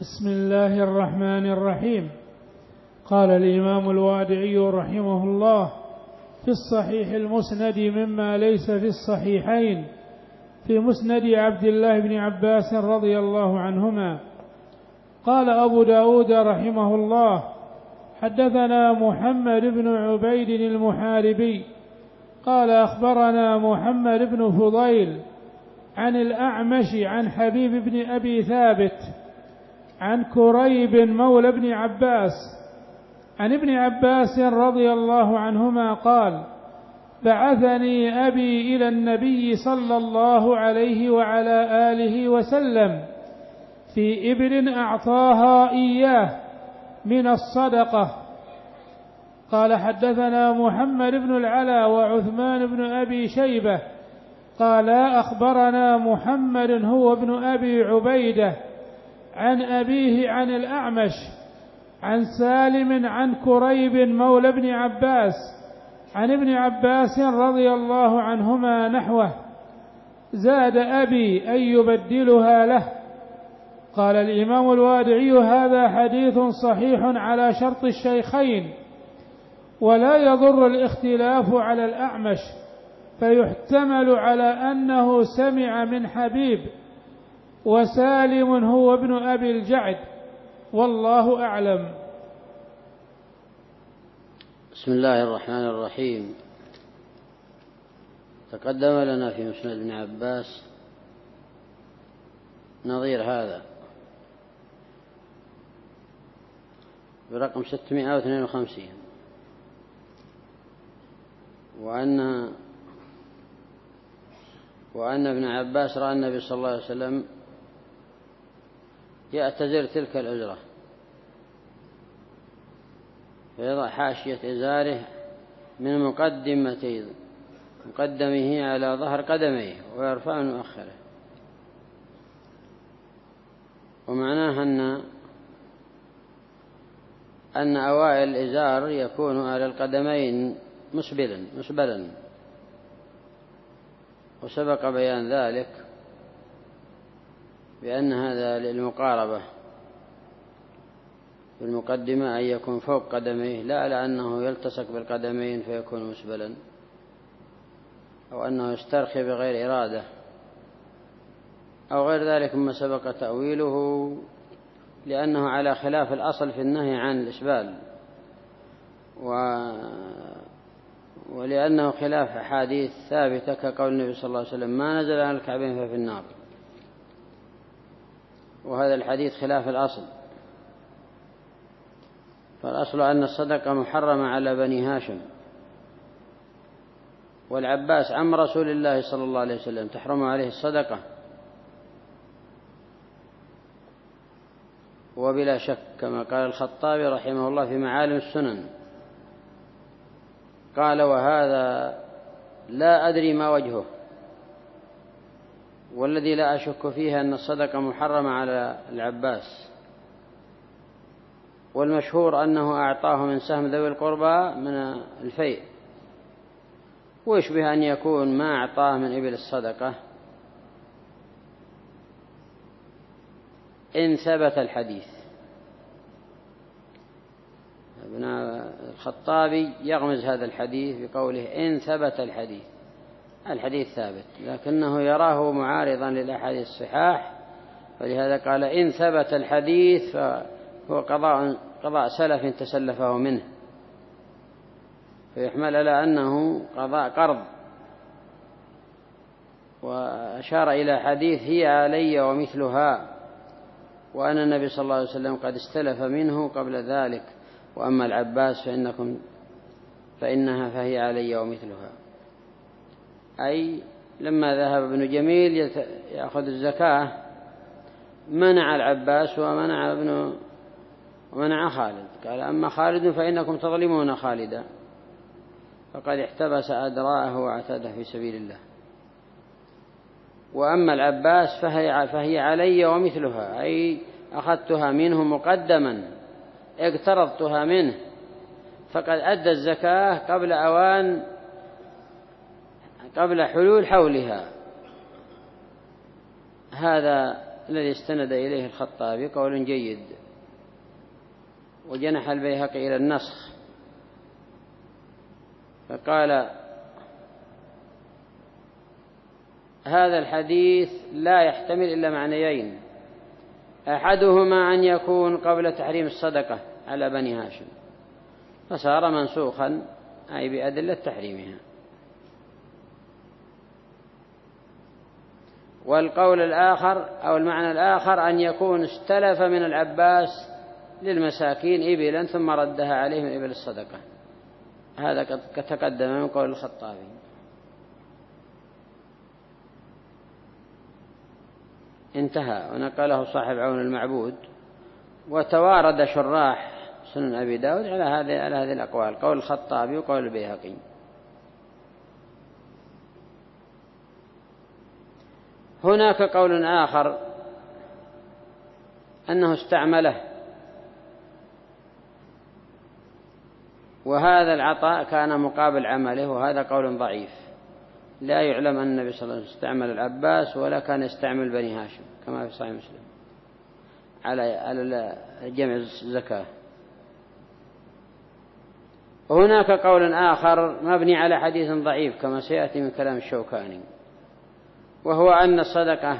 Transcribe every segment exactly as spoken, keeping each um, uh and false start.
بسم الله الرحمن الرحيم. قال الإمام الوادعي رحمه الله في الصحيح المسند مما ليس في الصحيحين في مسند عبد الله بن عباس رضي الله عنهما. قال أبو داود رحمه الله حدثنا محمد بن عبيد المحاربي قال أخبرنا محمد بن فضيل عن الأعمش عن حبيب بن أبي ثابت عن كريب مولى بن عباس عن ابن عباس رضي الله عنهما قال بعثني أبي إلى النبي صلى الله عليه وعلى آله وسلم في إبل أعطاها إياه من الصدقة. قال حدثنا محمد بن العلا وعثمان بن أبي شيبة قال أخبرنا محمد هو ابن أبي عبيدة عن أبيه عن الأعمش عن سالم عن كريب مولى بن عباس عن ابن عباس رضي الله عنهما نحوه زاد أبي أن يبدلها له. قال الإمام الوادعي هذا حديث صحيح على شرط الشيخين ولا يضر الاختلاف على الأعمش فيحتمل على أنه سمع من حبيب وسالم هو ابن أبي الجعد والله أعلم. بسم الله الرحمن الرحيم. تقدم لنا في مسند ابن عباس نظير هذا برقم ستمائة واثنين وخمسين وأن وأن ابن عباس رأى النبي صلى الله عليه وسلم يأتزر تلك الأجرة فيضع حاشية إزاره من مقدمتي مقدمه على ظهر قدميه ويرفع من مؤخره. ومعناه أن أن أوائل الإزار يكون على القدمين مسبلا مسبلا وسبق بيان ذلك بأن هذا للمقاربة في المقدمة أن يكون فوق قدميه لا لأنه يلتصق بالقدمين فيكون مسبلا أو أنه يسترخي بغير إرادة أو غير ذلك مما سبق تأويله لأنه على خلاف الأصل في النهي عن الإسبال و ولأنه خلاف أحاديث ثابتة كقول النبي صلى الله عليه وسلم ما نزل عن الكعبين ففي النار، وهذا الحديث خلاف الأصل. فالأصل أن الصدقة محرمة على بني هاشم، والعباس عم رسول الله صلى الله عليه وسلم تحرم عليه الصدقة. وبلا شك كما قال الخطابي رحمه الله في معالم السنن قال وهذا لا أدري ما وجهه، والذي لا أشك فيه أن الصدقة محرمة على العباس، والمشهور أنه أعطاه من سهم ذوي القربى من الفيء، ويشبه أن يكون ما أعطاه من إبل الصدقة إن ثبت الحديث. ابن الخطابي يغمز هذا الحديث بقوله إن ثبت الحديث، الحديث ثابت لكنه يراه معارضا للأحاديث الصحاح، فلهذا قال إن ثبت الحديث فهو قضاء, قضاء سلف تسلفه منه، فيحمل على أنه قضاء قرض. وأشار إلى حديث هي علي ومثلها، وأن النبي صلى الله عليه وسلم قد استلف منه قبل ذلك، وأما العباس فإنكم فإنها فهي علي ومثلها. أي لما ذهب ابن جميل يأخذ الزكاة منع العباس ومنع ابن ومنع خالد، قال أما خالد فإنكم تظلمون خالدا فقد احتبس أدراءه واعتاده في سبيل الله، وأما العباس فهي, فهي علي ومثلها، أي أخذتها منه مقدما اقترضتها منه فقد أدى الزكاة قبل أوان قبل حلول حولها. هذا الذي استند إليه الخطابي قول جيد، وجنح البيهقي إلى النسخ فقال هذا الحديث لا يحتمل إلا معنيين، أحدهما أن يكون قبل تحريم الصدقة على بني هاشم فصار منسوخا أي بأدلة تحريمها، والقول الآخر أو المعنى الآخر أن يكون استلف من العباس للمساكين إبلا ثم ردها عليهم إبل الصدقة، هذا قد تقدم من قول الخطابي. انتهى. ونقله صاحب عون المعبود. وتوارد شراح سنن أبي داود على هذه على هذه الأقوال، قول الخطابي وقول البيهقي. هناك قول آخر أنه استعمله، وهذا العطاء كان مقابل عمله، وهذا قول ضعيف، لا يعلم أن النبي صلى الله عليه وسلم استعمل العباس ولا كان يستعمل بني هاشم كما في صحيح مسلم على على جمع الزكاة. وهناك قول آخر مبني على حديث ضعيف كما سيأتي من كلام الشوكاني، وهو أن الصدقة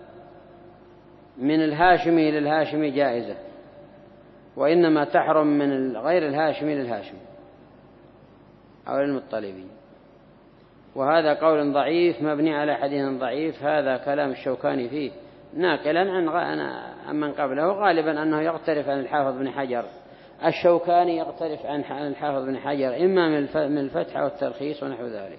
من الهاشمي للهاشمي جائزة، وإنما تحرم من غير الهاشمي للهاشمي أو للمطلبي، وهذا قول ضعيف مبني على حديث ضعيف. هذا كلام الشوكاني فيه ناقلا عن من قبله، غالبا أنه يقترف عن الحافظ بن حجر. الشوكاني يقترف عن الحافظ بن حجر إما من الفتح أو التلخيص ونحو ذلك.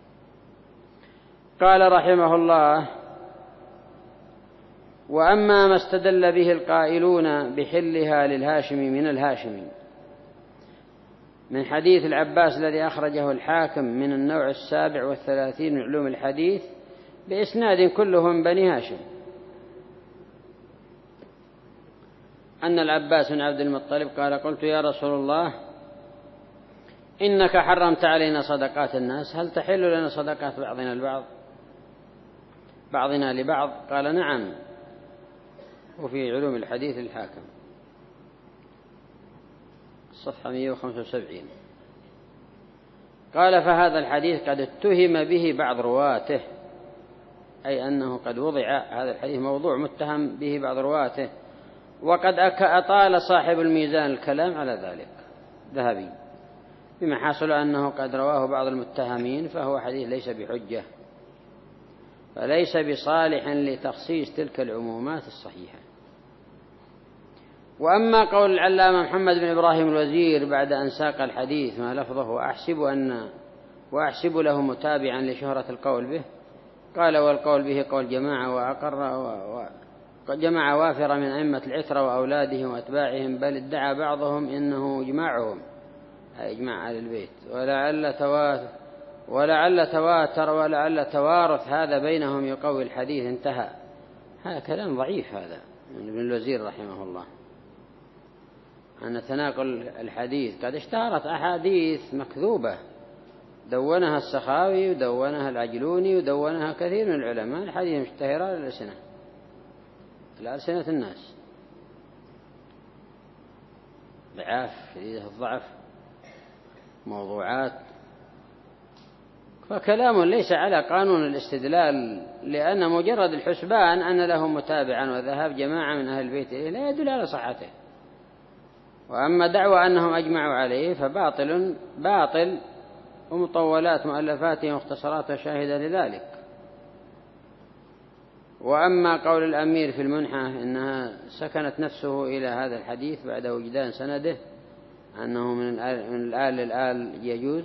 قال رحمه الله: وأما ما استدل به القائلون بحلها للهاشمي من الهاشمي من حديث العباس الذي أخرجه الحاكم من النوع السابع والثلاثين من علوم الحديث بإسناد كلهم بني هاشم، أن العباس بن عبد المطلب قال: قلت يا رسول الله إنك حرمت علينا صدقات الناس، هل تحل لنا صدقات بعضنا البعض بعضنا لبعض؟ قال: نعم. وفي علوم الحديث الحاكم الصفحة مئة وخمسة وسبعين. قال: فهذا الحديث قد اتهم به بعض رواته، أي أنه قد وضع هذا الحديث موضوع متهم به بعض رواته، وقد أطال صاحب الميزان الكلام على ذلك ذهبي، بما حصل أنه قد رواه بعض المتهمين، فهو حديث ليس بحجة، فليس بصالح لتخصيص تلك العمومات الصحيحة. وأما قول العلامة محمد بن إبراهيم الوزير بعد أن ساق الحديث ما لفظه وأحسب, أن وأحسب له متابعا لشهرة القول به، قال: والقول به قول جماعة وأقر جماعة وافرة من أئمة العترة وأولادهم وأتباعهم، بل ادعى بعضهم إنه إجماعهم أي إجماع أهل البيت، ولعل تواتر ولعل تواتر ولعل توارث هذا بينهم يقوي الحديث. انتهى. هذا كلام ضعيف هذا من ابن الوزير رحمه الله، أن تناقل الحديث قد اشتهرت أحاديث مكذوبة دونها السخاوي ودونها العجلوني ودونها كثير من العلماء، الحديث مشتهرة للألسنة لألسنة الناس، ضعاف شديدة الضعف، موضوعات، فكلام ليس على قانون الاستدلال، لأن مجرد الحسبان أن له متابعا وذهاب جماعة من أهل البيت إليه لا يدل على صحته. وأما دعوى أنهم أجمعوا عليه فباطل باطل، ومطولات مؤلفاتهم واختصاراتها شاهدة لذلك. وأما قول الأمير في المنحة إنها سكنت نفسه إلى هذا الحديث بعد وجدان سنده أنه من الآل للآل يجوز،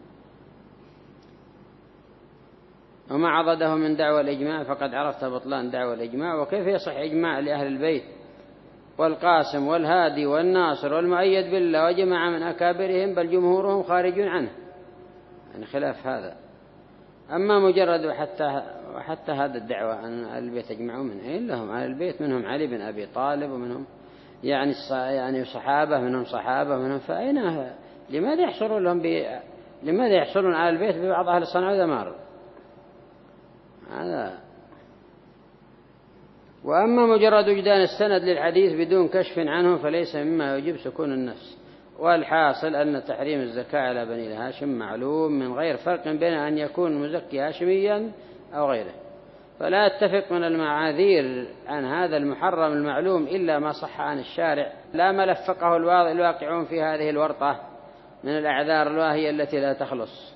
وما عضده من دعوى الإجماع، فقد عرفت بطلان دعوى الإجماع. وكيف يصح إجماع لأهل البيت والقاسم والهادي والناصر والمؤيد بالله وجماعة من أكابرهم، بل جمهورهم خارجون عنه، يعني خلاف هذا. أما مجرد وحتى, وحتى هذا الدعوة أن أهل البيت يجمعوا من أين لهم أهل البيت؟ منهم علي بن أبي طالب، ومنهم يعني يعني صحابة، منهم صحابة منهم، فأين لماذا يحصلون لهم ب... لماذا يحصلون على البيت ببعض أهل الصنعاء والدمار؟ هذا وأما مجرد وجدان السند للحديث بدون كشف عنه فليس مما يجب سكون النفس. والحاصل أن تحريم الزكاة على بني هاشم معلوم من غير فرق بين أن يكون المزكي هاشميا أو غيره، فلا يتفق من المعاذير عن هذا المحرم المعلوم إلا ما صح عن الشارع، لا ما لفقه الواقعون في هذه الورطة من الأعذار الواهية التي لا تخلص.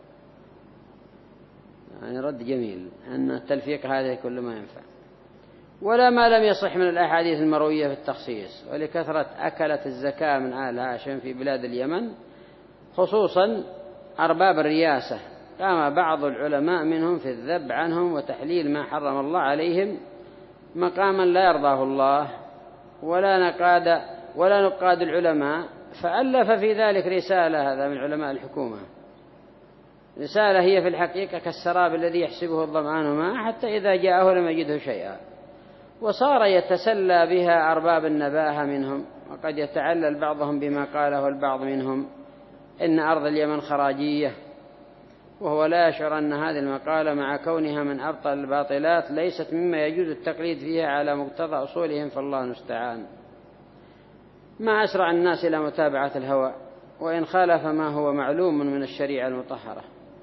يعني رد جميل أن التلفيق هذا كل ما ينفع. ولا ما لم يصح من الأحاديث المروية في التخصيص. ولكثرة أكلت الزكاة من آل هاشم في بلاد اليمن خصوصا أرباب الرياسة، قام بعض العلماء منهم في الذب عنهم وتحليل ما حرم الله عليهم مقاما لا يرضاه الله ولا نقاد ولا نقاد العلماء، فألف في ذلك رسالة، هذا من علماء الحكومة، رسالة هي في الحقيقة كالسراب الذي يحسبه الظمآن ماء حتى إذا جاءه لم يجده شيئا، وصار يتسلى بها أرباب النباهة منهم. وقد يتعلل بعضهم بما قاله البعض منهم إن أرض اليمن خراجية، وهو لا يشعر أن هذه المقالة مع كونها من أبطل الباطلات ليست مما يجوز التقليد فيها على مقتضى أصولهم، فالله المستعان. ما أسرع الناس إلى متابعة الهوى وإن خالف ما هو معلوم من الشريعة المطهرة.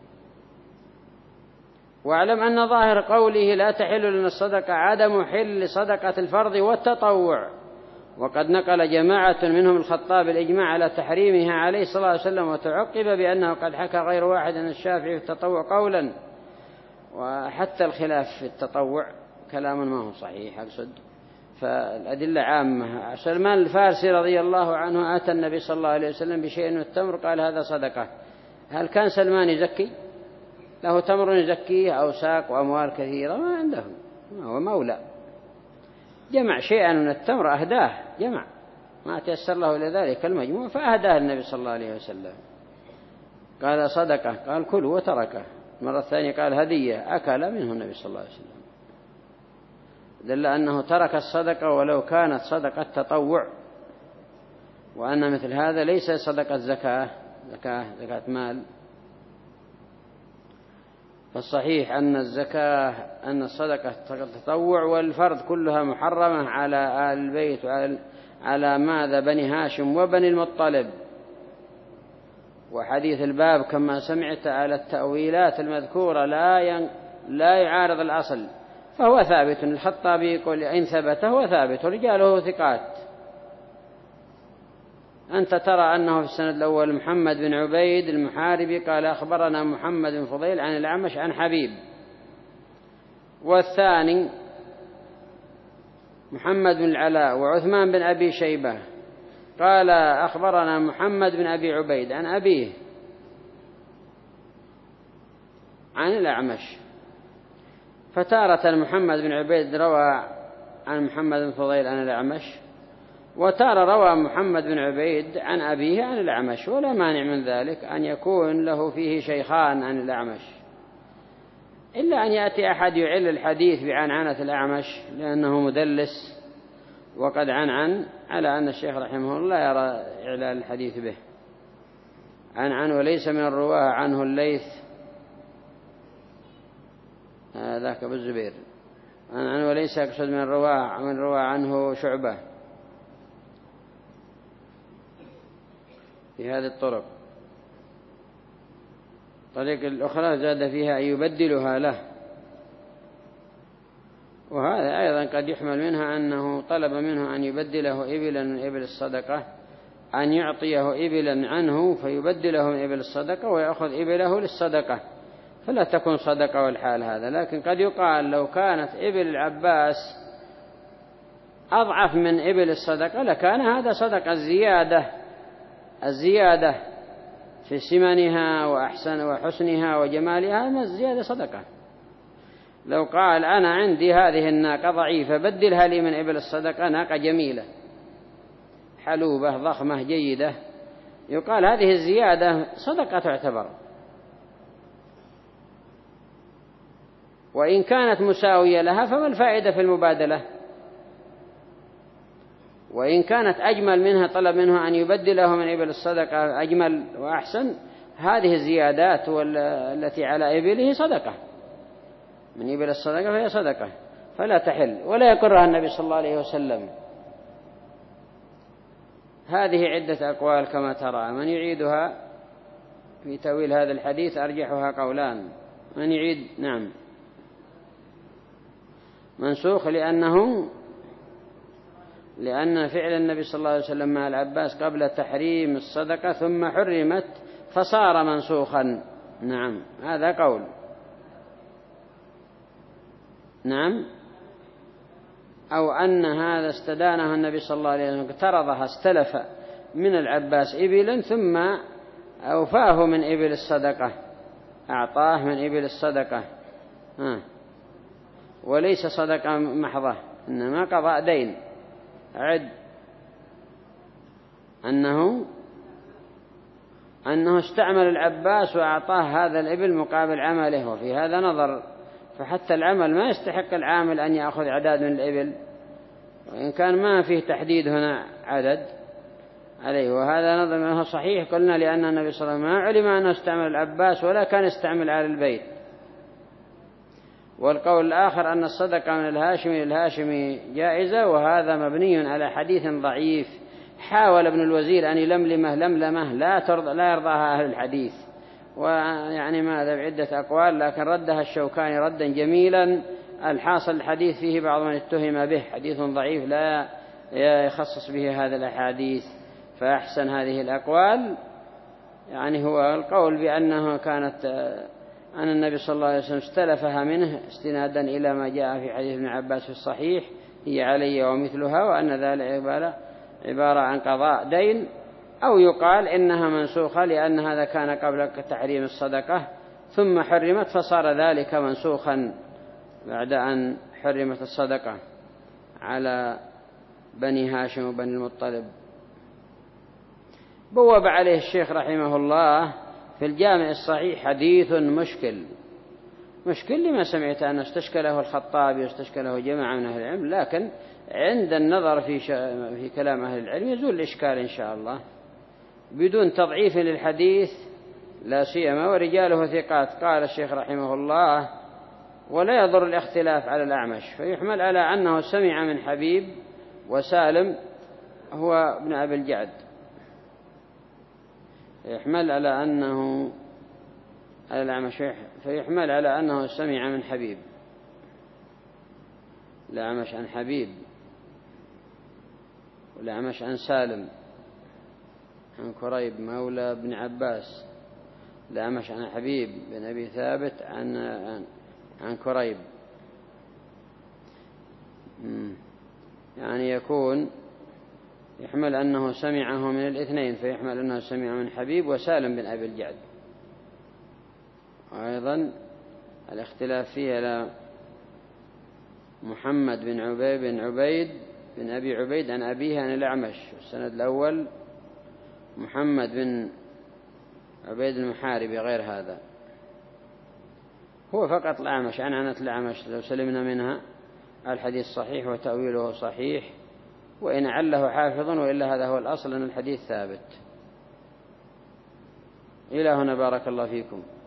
واعلم أن ظاهر قوله لا تحل لنا الصدقة عدم حل صدقة الفرض والتطوع، وقد نقل جماعة منهم الخطاب الإجماع على تحريمها عليه الصلاة والسلام، وتعقب بأنه قد حكى غير واحد أن الشافعي في التطوع قولا، وحتى الخلاف في التطوع كلام ما هو صحيح أقصد، فالأدلة عامة. سلمان الفارسي رضي الله عنه أتى النبي صلى الله عليه وسلم بشيء من التمر قال هذا صدقة. هل كان سلمان يزكي؟ له تمر يزكيه أو ساق وأموال كثيرة؟ ما عنده، هو مولى، جمع شيئا من التمر أهداه، جمع ما تيسر له إلى ذلك المجموع فأهداه النبي صلى الله عليه وسلم، قال صدقة، قال كل وتركه. مرة ثانية قال هدية، أكل منه النبي صلى الله عليه وسلم، دل أنه ترك الصدقة ولو كانت صدقة تطوع، وأن مثل هذا ليس صدقة زكاة، زكاة زكاة مال. فالصحيح أن الزكاة أن الصدقة تطوع والفرض كلها محرمة على آل البيت وعلى ماذا بني هاشم وبني المطلب. وحديث الباب كما سمعت على التأويلات المذكورة لا ين... لا يعارض الأصل، فهو ثابت. الخطابي يقول إن ثبت هو ثابت ورجاله ثقات. أنت ترى أنه في السند الأول محمد بن عبيد المحاربي قال أخبرنا محمد بن فضيل عن الأعمش عن حبيب، والثاني محمد بن العلاء وعثمان بن أبي شيبة قال أخبرنا محمد بن أبي عبيد عن أبيه عن الأعمش. فتارة محمد بن عبيد روى عن محمد بن فضيل عن الأعمش، وتارة روى محمد بن عبيد عن أبيه عن الأعمش، ولا مانع من ذلك أن يكون له فيه شيخان عن الأعمش، إلا أن يأتي أحد يعل الحديث بعنعنة الأعمش لأنه مدلس وقد عنعن، على أن الشيخ رحمه الله يرى إعلال الحديث به. عنعن وليس من الرواه عنه الليث ذاك أبو الزبير، عنعن وليس يقصد من الرواه من رواه عنه شعبة في هذه الطرق. طريق الأخرى زاد فيها أن يبدلها له، وهذا أيضا قد يحمل منها أنه طلب منه أن يبدله إبلا من إبل الصدقة، أن يعطيه إبلا عنه فيبدله من إبل الصدقة ويأخذ إبله للصدقة، فلا تكون صدقة والحال هذا. لكن قد يقال لو كانت إبل العباس أضعف من إبل الصدقة لكان هذا صدقة. الزيادة الزيادة في سمنها وأحسن وحسنها وجمالها ما الزيادة صدقة. لو قال أنا عندي هذه الناقة ضعيفة بدلها لي من إبل الصدقة، ناقة جميلة حلوبة ضخمة جيدة، يقال هذه الزيادة صدقة تعتبر. وإن كانت مساوية لها فما الفائدة في المبادلة؟ وإن كانت أجمل منها طلب منه أن يبدله من إبل الصدقة أجمل وأحسن، هذه الزيادات التي على إبله صدقة من إبل الصدقة فهي صدقة. فلا تحل ولا يقرها النبي صلى الله عليه وسلم. هذه عدة أقوال كما ترى. من يعيدها في تأويل هذا الحديث أرجحها قولان. من يعيد؟ نعم. منسوخ لأنه لأن فعل النبي صلى الله عليه وسلم مع العباس قبل تحريم الصدقة ثم حرمت فصار منسوخا. نعم هذا قول. نعم. أو أن هذا استدانه النبي صلى الله عليه وسلم اقترضها استلف من العباس إبلا ثم أوفاه من إبل الصدقة، أعطاه من إبل الصدقة ها. وليس صدقة محضة إنما قضاء دين. عد أنه أنه استعمل العباس وأعطاه هذا الإبل مقابل عمله، وفي هذا نظر، فحتى العمل ما يستحق العامل أن يأخذ عدد من الإبل وإن كان ما فيه تحديد هنا عدد عليه. وهذا نظر منه صحيح قلنا لأن النبي صلى الله عليه وسلم ما علم أنه استعمل العباس ولا كان استعمل على البيت. والقول الآخر أن الصدقة من الهاشمي للهاشمي جائزة، وهذا مبني على حديث ضعيف حاول ابن الوزير أن يلملمه لملمه لا ترضى لا يرضاها أهل الحديث، ويعني ماذا بعدة أقوال لكن ردها الشوكاني ردا جميلا. الحاصل الحديث فيه بعض من اتهم به، حديث ضعيف لا يخصص به هذا الأحاديث. فأحسن هذه الأقوال يعني هو القول بأنه كانت أن النبي صلى الله عليه وسلم استلفها منه استنادا إلى ما جاء في حديث ابن عباس في الصحيح هي علي ومثلها، وأن ذلك عبارة, عبارة عن قضاء دين. أو يقال إنها منسوخة لأن هذا كان قبل تحريم الصدقة ثم حرمت فصار ذلك منسوخا بعد أن حرمت الصدقة على بني هاشم وبني المطلب. بوب عليه الشيخ رحمه الله في الجامع الصحيح حديث مشكل مشكل لما سمعت أنه استشكله الخطابي واستشكله جماعة من أهل العلم، لكن عند النظر في, في كلام أهل العلم يزول الإشكال إن شاء الله بدون تضعيف للحديث لا سيما ورجاله ثقات. قال الشيخ رحمه الله ولا يضر الاختلاف على الأعمش، فيحمل على أنه سمع من حبيب وسالم هو ابن أبي الجعد، يحمل على أنه على الأعمش فيحمل على أنه سمع من حبيب الأعمش عن حبيب والأعمش عن سالم عن كريب مولى بن عباس، الأعمش عن حبيب بن أبي ثابت عن عن كريب، يعني يكون يحمل أنه سمعه من الاثنين فيحمل أنه سمع من حبيب وسالم بن أبي الجعد. وأيضا الاختلاف فيه على محمد بن عبيد بن عبيد بن أبي عبيد عن أبيه عن الأعمش. السند الأول محمد بن عبيد المحاربي غير هذا، هو فقط الأعمش عن عنة الأعمش. لو سلمنا منها الحديث صحيح وتأويله صحيح وإن عله حافظ، وإلا هذا هو الأصل أن الحديث ثابت. إلى هنا بارك الله فيكم.